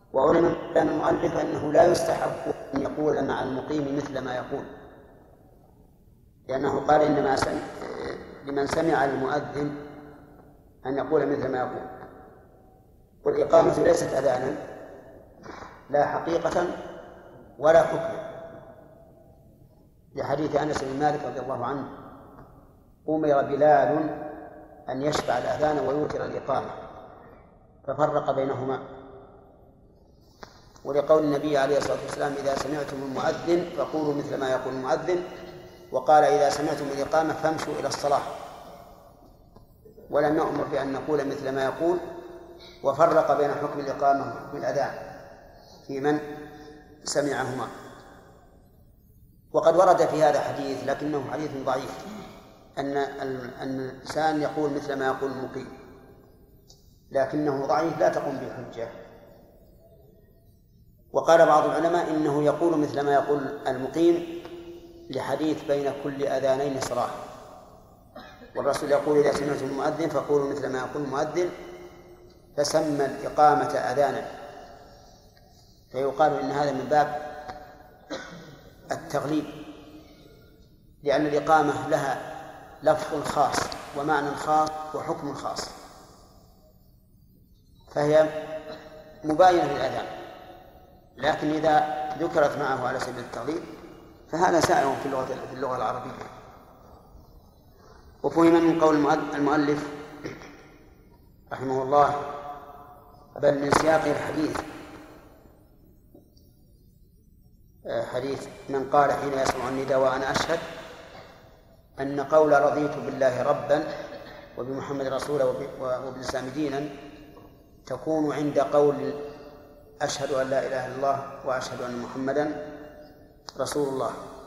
وعلم كان المؤلف أنه لا يستحب أن يقول مع المقيم مثل ما يقول، لأنه قال إنما لمن سمع المؤذن أن يقول مثل ما يقول. والإقامة ليست أذانا لا حقيقة ولا حكما، لحديث أنس بن مالك رضي الله عنه: أمر بلال أن يشفع الأذان ويوتر الإقامة ففرق بينهما. ولقول النبي عليه الصلاة والسلام: إذا سمعتم المؤذن فقولوا مثل ما يقول المؤذن، وقال: إذا سمعتم الإقامة فامشوا إلى الصلاة. ولم نؤمر بأن نقول مثل ما يقول، وفرق بين حكم الإقامة وحكم الأذان في من سمعهما. وقد ورد في هذا حديث لكنه حديث ضعيف، أن الإنسان يقول مثل ما يقول المقيم، لكنه ضعيف لا تقوم به حجة. وقال بعض العلماء إنه يقول مثل ما يقول المقيم لحديث بين كل أذانين صلاة، والرسول يقول: إذا سمعتم المؤذن فقولوا مثل ما يقول المؤذن، فسمى الإقامة أذانا، فيقال إن هذا من باب التغليب، لأن الإقامة لها لفظ خاص ومعنى خاص وحكم خاص، فهي مباينة للأذان، لكن إذا ذكرت معه على سبيل التغليب فهذا سائغ في اللغة العربية. وفهم من قول المؤلف رحمه الله بل من سياق الحديث حديث من قال حين يسمع النداء وأنا أشهد أن قول رضيت بالله ربا وبمحمد رسولا وبالإسلام دينا تكون عند قول أشهد أن لا إله إلا الله وأشهد أن محمدا رسول الله.